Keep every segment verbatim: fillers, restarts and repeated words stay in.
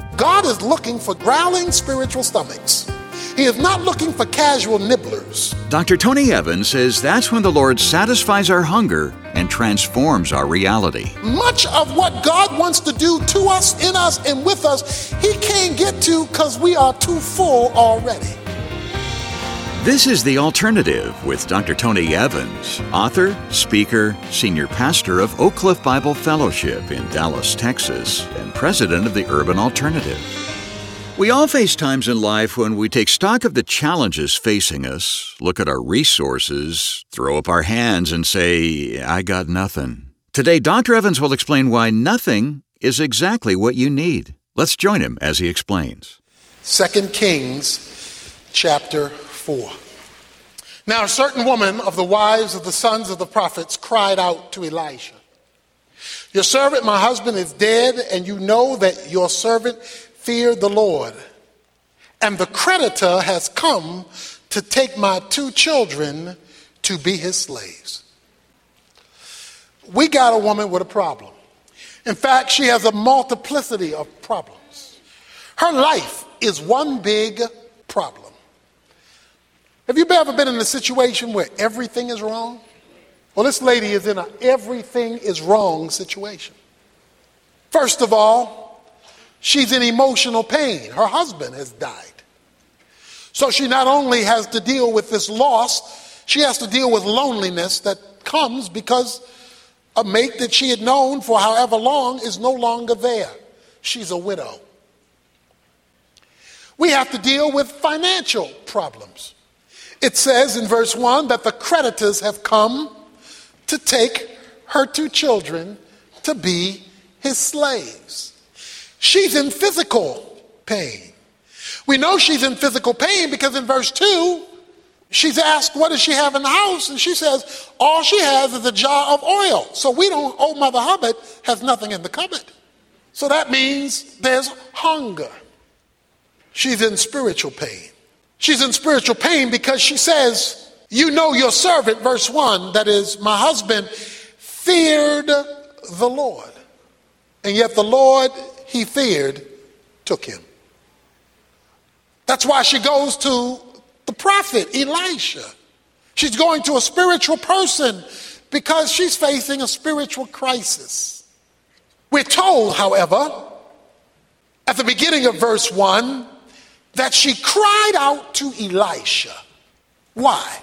God is looking for growling spiritual stomachs. He is not looking for casual nibblers. Doctor Tony Evans says that's when the Lord satisfies our hunger and transforms our reality. Much of what God wants to do to us, in us, and with us, He can't get to because we are too full already. This is The Alternative with Doctor Tony Evans, author, speaker, senior pastor of Oak Cliff Bible Fellowship in Dallas, Texas, and president of the Urban Alternative. We all face times in life when we take stock of the challenges facing us, look at our resources, throw up our hands, and say, I got nothing. Today, Doctor Evans will explain why nothing is exactly what you need. Let's join him as he explains. Second Kings chapter four. Now a certain woman of the wives of the sons of the prophets cried out to Elisha, Your servant, my husband, is dead, and you know that your servant feared the Lord, and the creditor has come to take my two children to be his slaves. We got a woman with a problem. In fact, she has a multiplicity of problems. Her life is one big problem. Have you ever been in a situation where everything is wrong? Well, this lady is in a everything is wrong situation. First of all, she's in emotional pain. Her husband has died. So she not only has to deal with this loss, she has to deal with loneliness that comes because a mate that she had known for however long is no longer there. She's a widow. We have to deal with financial problems. It says in verse one that the creditors have come to take her two children to be his slaves. She's in physical pain. We know she's in physical pain because in verse two, she's asked, what does she have in the house? And she says, all she has is a jar of oil. So we don't, old Mother Hubbard has nothing in the cupboard. So that means there's hunger. She's in spiritual pain. She's in spiritual pain because she says, you know your servant, verse one, that is, my husband feared the Lord. And yet the Lord he feared took him. That's why she goes to the prophet Elisha. She's going to a spiritual person because she's facing a spiritual crisis. We're told, however, at the beginning of verse one, that she cried out to Elisha. Why?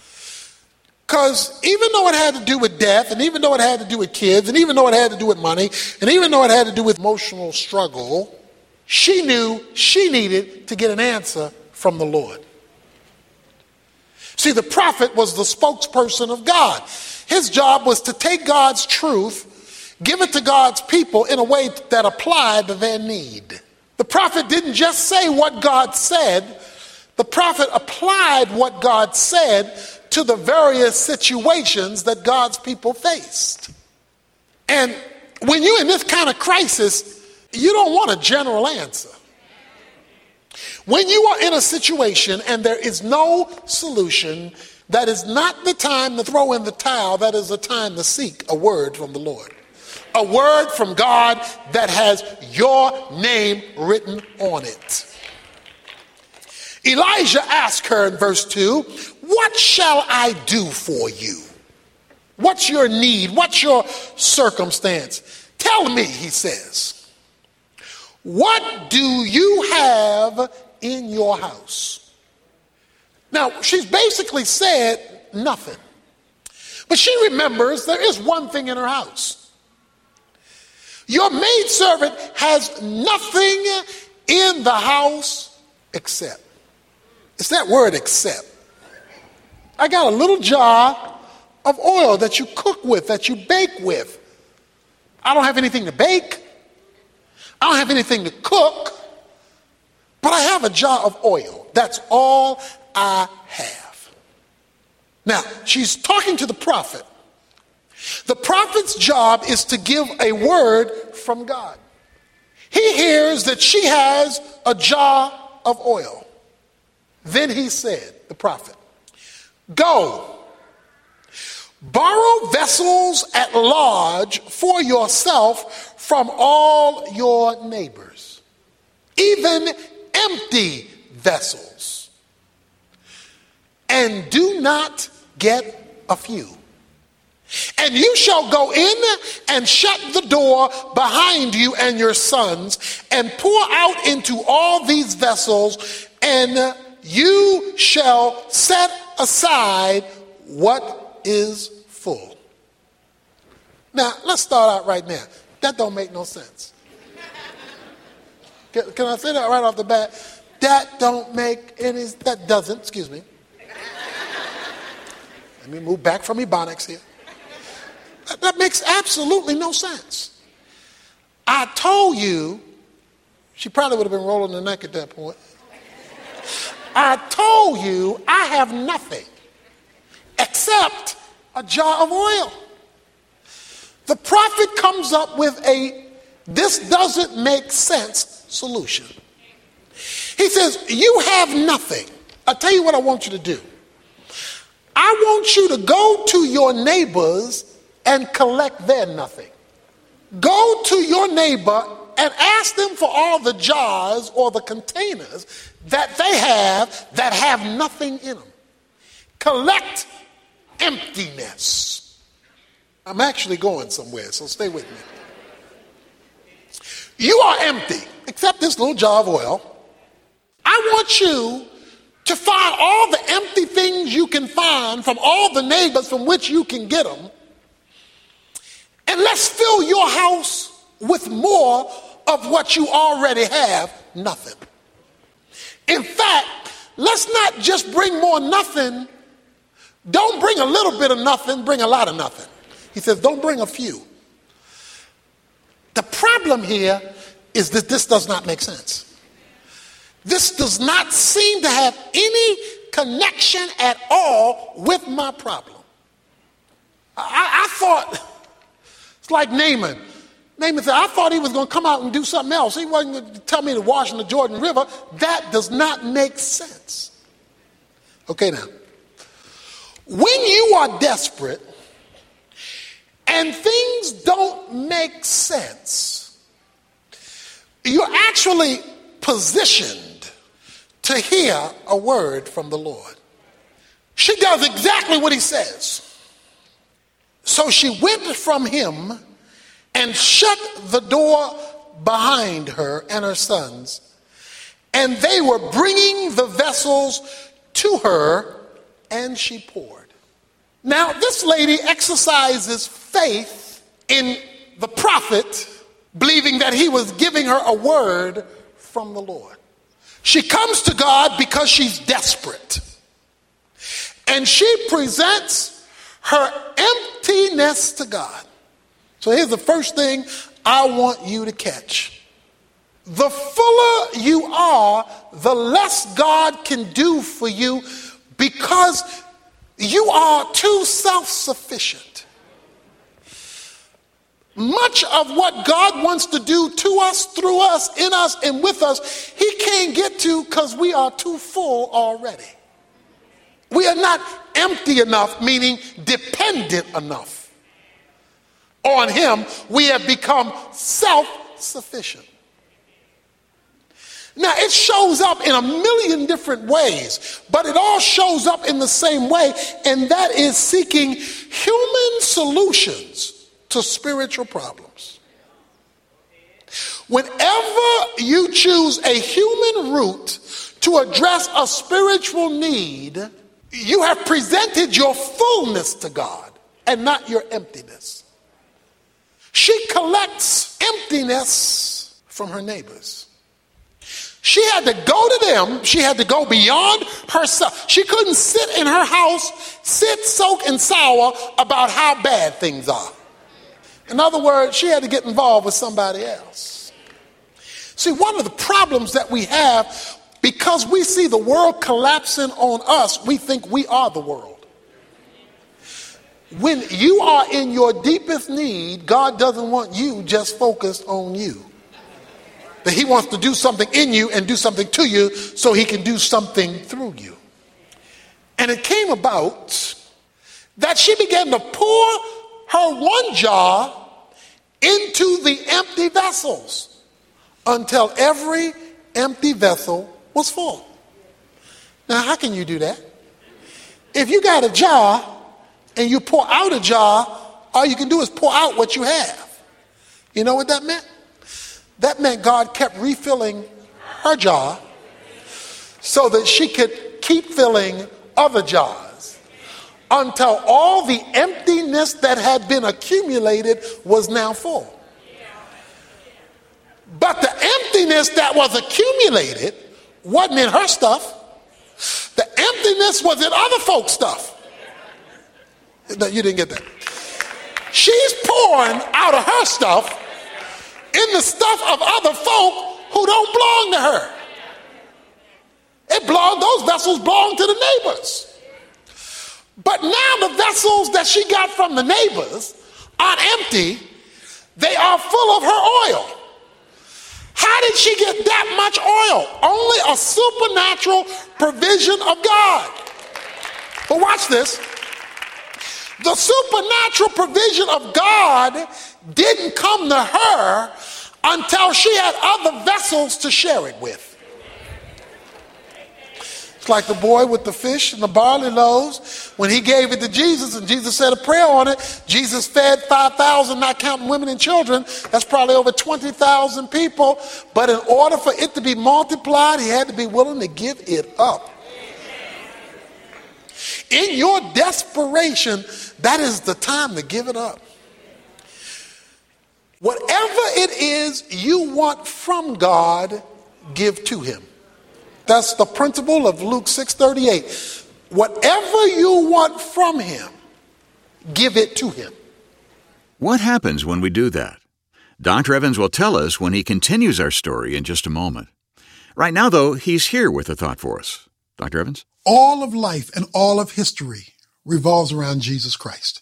Because even though it had to do with death, and even though it had to do with kids, and even though it had to do with money, and even though it had to do with emotional struggle, she knew she needed to get an answer from the Lord. See, the prophet was the spokesperson of God. His job was to take God's truth, give it to God's people in a way that applied to their need. The prophet didn't just say what God said. The prophet applied what God said to the various situations that God's people faced. And when you're in this kind of crisis, you don't want a general answer. When you are in a situation and there is no solution, that is not the time to throw in the towel. That is the time to seek a word from the Lord. A word from God that has your name written on it. Elijah asked her in verse two, what shall I do for you? What's your need? What's your circumstance? Tell me, he says. What do you have in your house? Now, she's basically said nothing. But she remembers there is one thing in her house. Your maidservant has nothing in the house except. It's that word except. I got a little jar of oil that you cook with, that you bake with. I don't have anything to bake. I don't have anything to cook. But I have a jar of oil. That's all I have. Now, she's talking to the prophet. The prophet's job is to give a word from God. He hears that she has a jar of oil. Then he said, the prophet, go, borrow vessels at large for yourself from all your neighbors. even empty vessels, and do not get a few. And you shall go in and shut the door behind you and your sons, and pour out into all these vessels, and you shall set aside what is full. Now, let's start out right now. That don't make no sense. Can, can I say that right off the bat? That don't make any, that doesn't, excuse me. Let me move back from Ebonics here. That, that makes absolutely no sense. I told you, she probably would have been rolling the neck at that point. I told you I have nothing except a jar of oil. The prophet comes up with a this doesn't make sense solution. He says, you have nothing. I'll tell you what I want you to do. I want you to go to your neighbors and collect their nothing. Go to your neighbor and ask them for all the jars or the containers that they have that have nothing in them. Collect emptiness. I'm actually going somewhere, so stay with me. You are empty, except this little jar of oil. I want you to find all the empty things you can find from all the neighbors from which you can get them. And let's fill your house with more of what you already have, nothing. In fact, let's not just bring more nothing. Don't bring a little bit of nothing, bring a lot of nothing. He says, don't bring a few. The problem here is that this does not make sense. This does not seem to have any connection at all with my problem. I, I thought, it's like Naaman. Naaman said, I thought he was going to come out and do something else. He wasn't going to tell me to wash in the Jordan River. That does not make sense. Okay, now, when you are desperate and things don't make sense, you're actually positioned to hear a word from the Lord. She does exactly what he says. So she went from him and shut the door behind her and her sons, and they were bringing the vessels to her, and she poured. Now, this lady exercises faith in the prophet, believing that he was giving her a word from the Lord. She comes to God because she's desperate. And she presents her emptiness to God. So here's the first thing I want you to catch. The fuller you are, the less God can do for you because you are too self-sufficient. Much of what God wants to do to us, through us, in us, and with us, he can't get to because we are too full already. We are not empty enough, meaning dependent enough on him. We have become self-sufficient. Now, it shows up in a million different ways, but it all shows up in the same way, and that is seeking human solutions to spiritual problems. Whenever you choose a human route to address a spiritual need, you have presented your fullness to God and not your emptiness. She collects emptiness from her neighbors. She had to go to them. She had to go beyond herself. She couldn't sit in her house, sit, soak, and sour about how bad things are. In other words, she had to get involved with somebody else. See, one of the problems that we have, because we see the world collapsing on us, we think we are the world. When you are in your deepest need, God doesn't want you just focused on you. That he wants to do something in you and do something to you so he can do something through you. And it came about that she began to pour her one jar into the empty vessels until every empty vessel was full. Now, how can you do that? If you got a jar and you pour out a jar, all you can do is pour out what you have. You know what that meant? That meant God kept refilling her jar so that she could keep filling other jars until all the emptiness that had been accumulated was now full. But the emptiness that was accumulated wasn't in her stuff. The emptiness was in other folks' stuff. No, you didn't get that. She's pouring out of her stuff in the stuff of other folk who don't belong to her. It belonged, those vessels belong to the neighbors. But now the vessels that she got from the neighbors aren't empty. They are full of her oil. How did she get that much oil? Only a supernatural provision of God. But watch this. The supernatural provision of God didn't come to her until she had other vessels to share it with. It's like the boy with the fish and the barley loaves. When he gave it to Jesus and Jesus said a prayer on it, Jesus fed five thousand, not counting women and children. That's probably over twenty thousand people. But in order for it to be multiplied, he had to be willing to give it up. In your desperation, that is the time to give it up. Whatever it is you want from God, give to him. That's the principle of Luke six thirty-eight. Whatever you want from him, give it to him. What happens when we do that? Doctor Evans will tell us when he continues our story in just a moment. Right now, though, he's here with a thought for us. Doctor Evans? All of life and all of history revolves around Jesus Christ.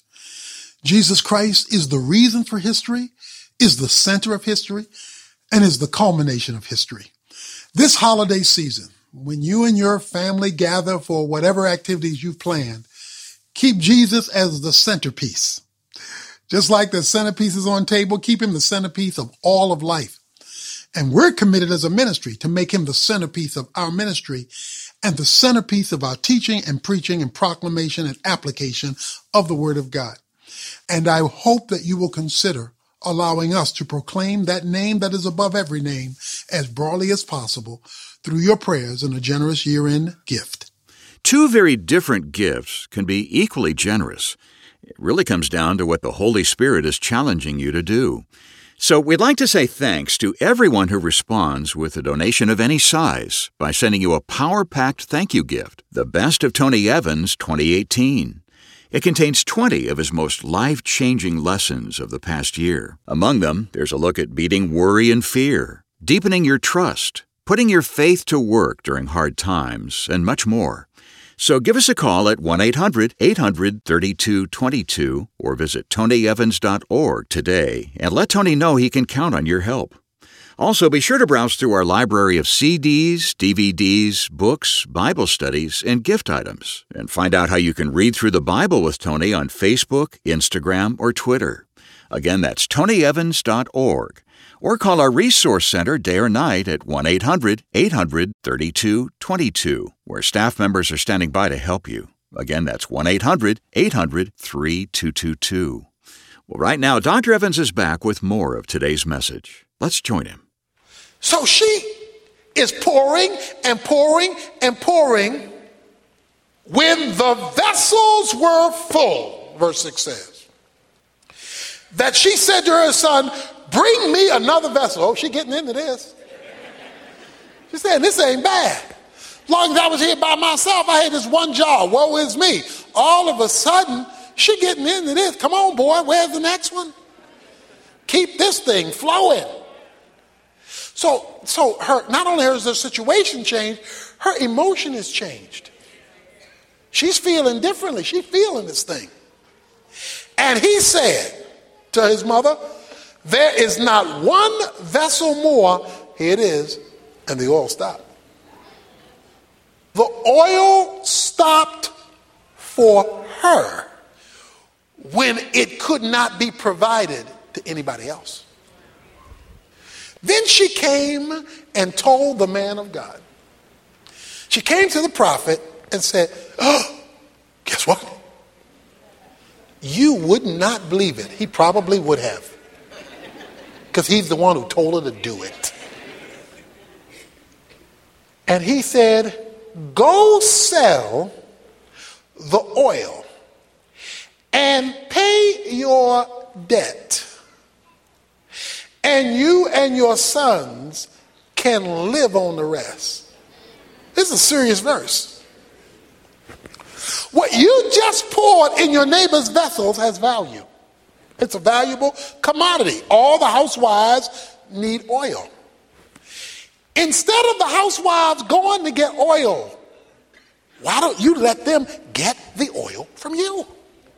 Jesus Christ is the reason for history, is the center of history, and is the culmination of history. This holiday season, when you and your family gather for whatever activities you've planned, keep Jesus as the centerpiece. Just like the centerpiece is on table, keep him the centerpiece of all of life. And we're committed as a ministry to make him the centerpiece of our ministry and the centerpiece of our teaching and preaching and proclamation and application of the Word of God. And I hope that you will consider allowing us to proclaim that name that is above every name as broadly as possible through your prayers and a generous year-end gift. Two very different gifts can be equally generous. It really comes down to what the Holy Spirit is challenging you to do. So we'd like to say thanks to everyone who responds with a donation of any size by sending you a power-packed thank you gift, The Best of Tony Evans twenty eighteen. It contains twenty of his most life-changing lessons of the past year. Among them, there's a look at beating worry and fear, deepening your trust, putting your faith to work during hard times, and much more. So give us a call at one eight hundred eight hundred thirty-two twenty-two or visit tony evans dot org today and let Tony know he can count on your help. Also, be sure to browse through our library of C Ds, D V Ds, books, Bible studies, and gift items, and find out how you can read through the Bible with Tony on Facebook, Instagram, or Twitter. Again, that's tony evans dot org. Or call our Resource Center day or night at one eight hundred eight hundred thirty-two twenty-two, where staff members are standing by to help you. Again, that's one eight hundred eight hundred thirty-two twenty-two. Well, right now, Doctor Evans is back with more of today's message. Let's join him. So she is pouring and pouring and pouring when the vessels were full, verse six says. That she said to her son, bring me another vessel. Oh, she getting into this. She said, this ain't bad. As long as I was here by myself, I had this one jar. Woe is me. All of a sudden, she getting into this. Come on, boy, where's the next one? Keep this thing flowing. So, so her, not only has her situation changed, her emotion has changed. She's feeling differently. She's feeling this thing. And he said to his mother, there is not one vessel more. Here it is. And the oil stopped. The oil stopped for her when it could not be provided to anybody else. Then she came and told the man of God. She came to the prophet and said, oh, guess what? You would not believe it. He probably would have. Because he's the one who told her to do it. And he said, go sell the oil and pay your debt, and you and your sons can live on the rest. This is a serious verse. What you just poured in your neighbor's vessels has value. It's a valuable commodity. All the housewives need oil. Instead of the housewives going to get oil, why don't you let them get the oil from you?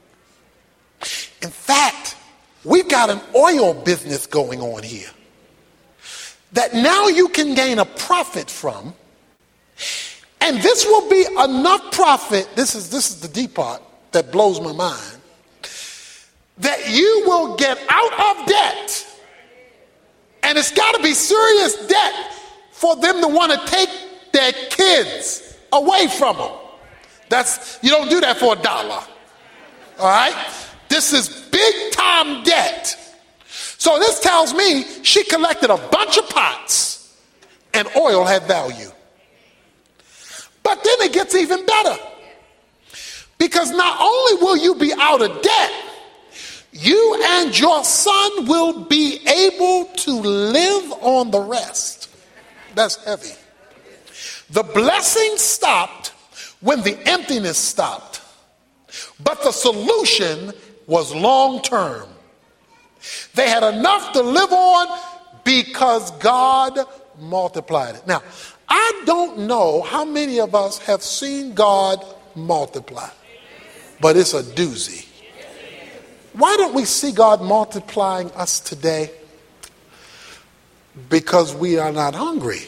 In fact, we've got an oil business going on here that now you can gain a profit from. And this will be enough profit. This is, this is the deep part that blows my mind. That you will get out of debt. And it's got to be serious debt for them to want to take their kids away from them. That's, you don't do that for a dollar. All right? This is big time debt. So this tells me she collected a bunch of pots and oil had value. But then it gets even better. Because not only will you be out of debt, you and your son will be able to live on the rest. That's heavy. The blessing stopped when the emptiness stopped. But the solution was long term. They had enough to live on because God multiplied it. Now, I don't know how many of us have seen God multiply, but it's a doozy. Why don't we see God multiplying us today? Because we are not hungry.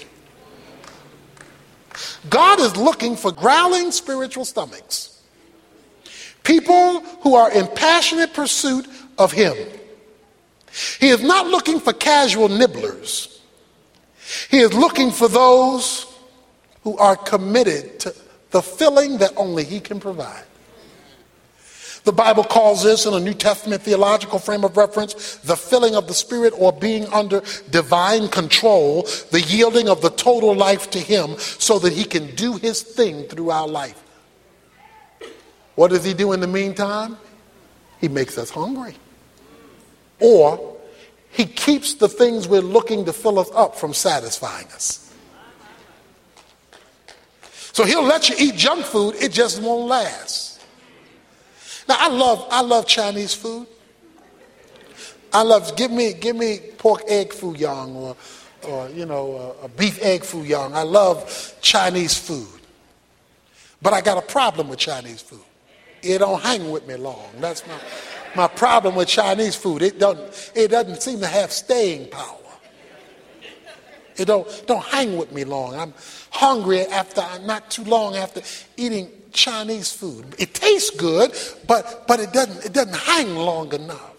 God is looking for growling spiritual stomachs. People who are in passionate pursuit of him. He is not looking for casual nibblers. He is looking for those who are committed to the filling that only he can provide. The Bible calls this, in a New Testament theological frame of reference, the filling of the Spirit, or being under divine control, the yielding of the total life to him so that he can do his thing through our life. What does he do in the meantime? He makes us hungry. Or he keeps the things we're looking to fill us up from satisfying us. So he'll let you eat junk food, it just won't last. Now I love I love Chinese food. I love give me give me pork egg foo young, or or you know a, a beef egg foo young. I love Chinese food, but I got a problem with Chinese food. It don't hang with me long. That's my my problem with Chinese food. It doesn't it doesn't seem to have staying power. It don't don't hang with me long. I'm hungry after not too long after eating Chinese food. It tastes good, but but it doesn't it doesn't hang long enough.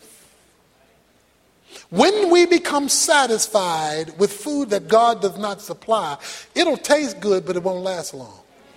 When we become satisfied with food that God does not supply, it'll taste good, but it won't last long.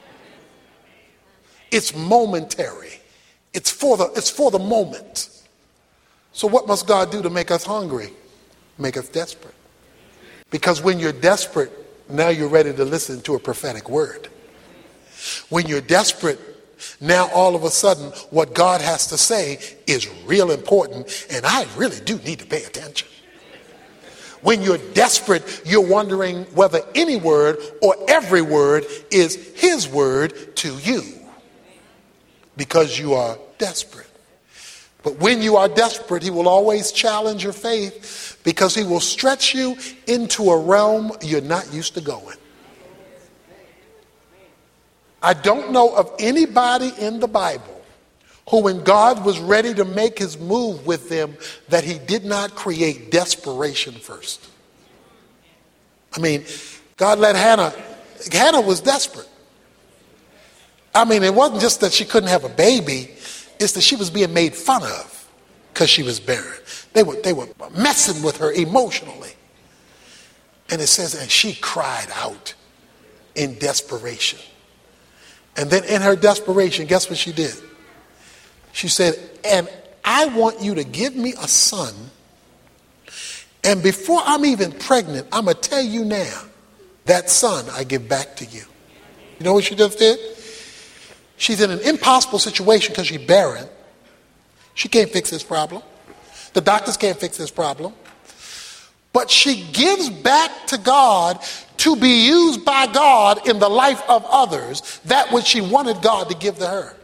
It's momentary. It's for the it's for the moment. So what must God do to make us hungry? Make us desperate. Because when you're desperate, now you're ready to listen to a prophetic word. When you're desperate, now all of a sudden what God has to say is real important, and I really do need to pay attention. When you're desperate, you're wondering whether any word or every word is his word to you, because you are desperate. But when you are desperate, he will always challenge your faith, because he will stretch you into a realm you're not used to going. I don't know of anybody in the Bible who, when God was ready to make his move with them, that he did not create desperation first. I mean, God let Hannah, Hannah was desperate. I mean, it wasn't just that she couldn't have a baby, it's that she was being made fun of because she was barren. They were, they were messing with her emotionally. And it says, and she cried out in desperation. And then in her desperation, guess what she did? She said, and I want you to give me a son. And before I'm even pregnant, I'm going to tell you now, that son I give back to you. You know what she just did? She's in an impossible situation because she's barren. She can't fix this problem. The doctors can't fix this problem. But she gives back to God to be used by God in the life of others, that which she wanted God to give to her.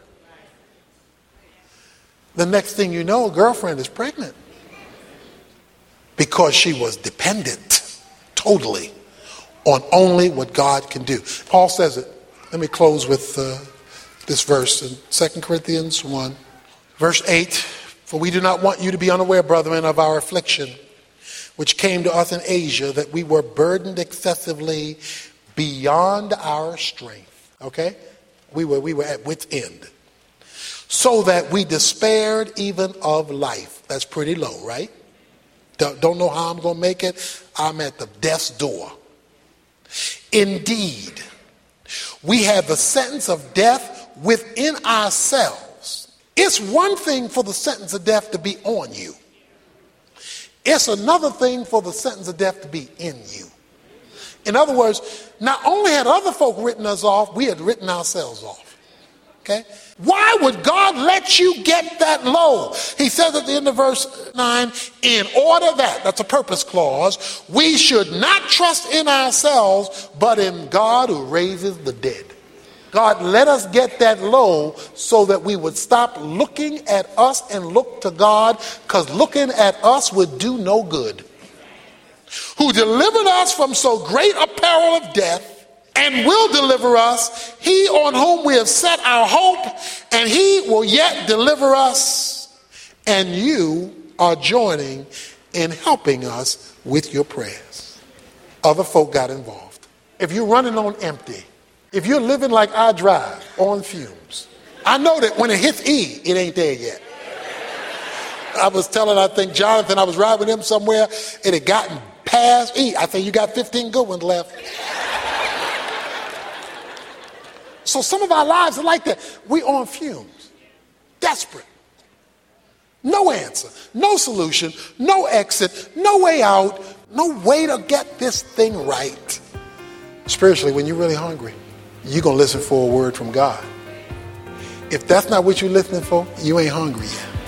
The next thing you know, a girlfriend is pregnant because she was dependent totally on only what God can do. Paul says it. Let me close with uh, this verse in Second Corinthians one, verse eight. For we do not want you to be unaware, brethren, of our affliction, which came to us in Asia, that we were burdened excessively beyond our strength. Okay? We were, we were at wit's end. So that we despaired even of life. That's pretty low, right? Don't, don't know how I'm going to make it. I'm at the death's door. Indeed, we have the sentence of death within ourselves. It's one thing for the sentence of death to be on you. It's another thing for the sentence of death to be in you. In other words, not only had other folk written us off, we had written ourselves off. Okay? Why would God let you get that low? He says at the end of verse nine, in order that, that's a purpose clause, we should not trust in ourselves, but in God who raises the dead. God let us get that low so that we would stop looking at us and look to God, because looking at us would do no good. Who delivered us from so great a peril of death, and will deliver us, he on whom we have set our hope, and he will yet deliver us. And you are joining in helping us with your prayers. Other folk got involved. If you're running on empty, if you're living like I drive, on fumes, I know that when it hits E, it ain't there yet. I was telling, I think, Jonathan, I was riding with him somewhere, it had gotten past E. I think you got fifteen good ones left. So some of our lives are like that. We on fumes, desperate. No answer, no solution, no exit, no way out, no way to get this thing right. Spiritually, when you're really hungry, you're going to listen for a word from God. If that's not what you're listening for, you ain't hungry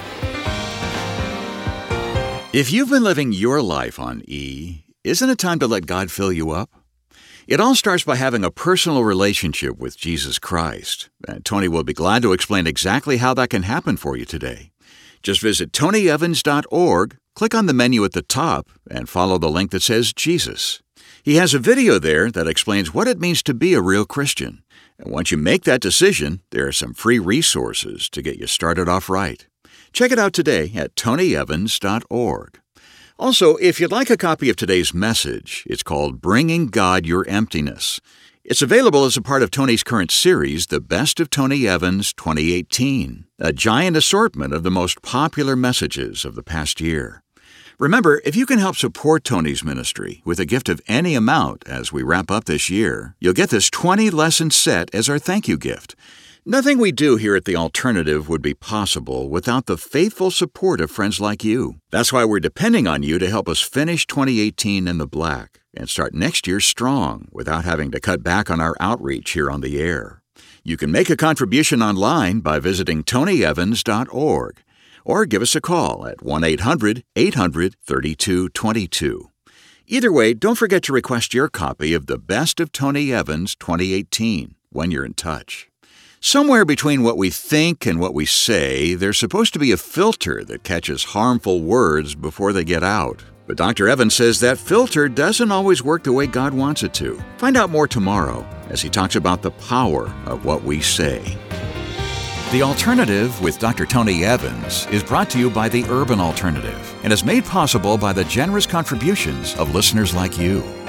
yet. If you've been living your life on E, isn't it time to let God fill you up? It all starts by having a personal relationship with Jesus Christ. And Tony will be glad to explain exactly how that can happen for you today. Just visit tony evans dot org, click on the menu at the top, and follow the link that says Jesus. He has a video there that explains what it means to be a real Christian. And once you make that decision, there are some free resources to get you started off right. Check it out today at tony evans dot org. Also, if you'd like a copy of today's message, it's called Bringing God Your Emptiness. It's available as a part of Tony's current series, The Best of Tony Evans twenty eighteen, a giant assortment of the most popular messages of the past year. Remember, if you can help support Tony's ministry with a gift of any amount as we wrap up this year, you'll get this twenty-lesson set as our thank you gift. Nothing we do here at The Alternative would be possible without the faithful support of friends like you. That's why we're depending on you to help us finish twenty eighteen in the black and start next year strong without having to cut back on our outreach here on the air. You can make a contribution online by visiting tony evans dot org or give us a call at one eight hundred eight hundred thirty-two twenty-two. Either way, don't forget to request your copy of The Best of Tony Evans twenty eighteen when you're in touch. Somewhere between what we think and what we say, there's supposed to be a filter that catches harmful words before they get out. But Doctor Evans says that filter doesn't always work the way God wants it to. Find out more tomorrow as he talks about the power of what we say. The Alternative with Doctor Tony Evans is brought to you by the Urban Alternative and is made possible by the generous contributions of listeners like you.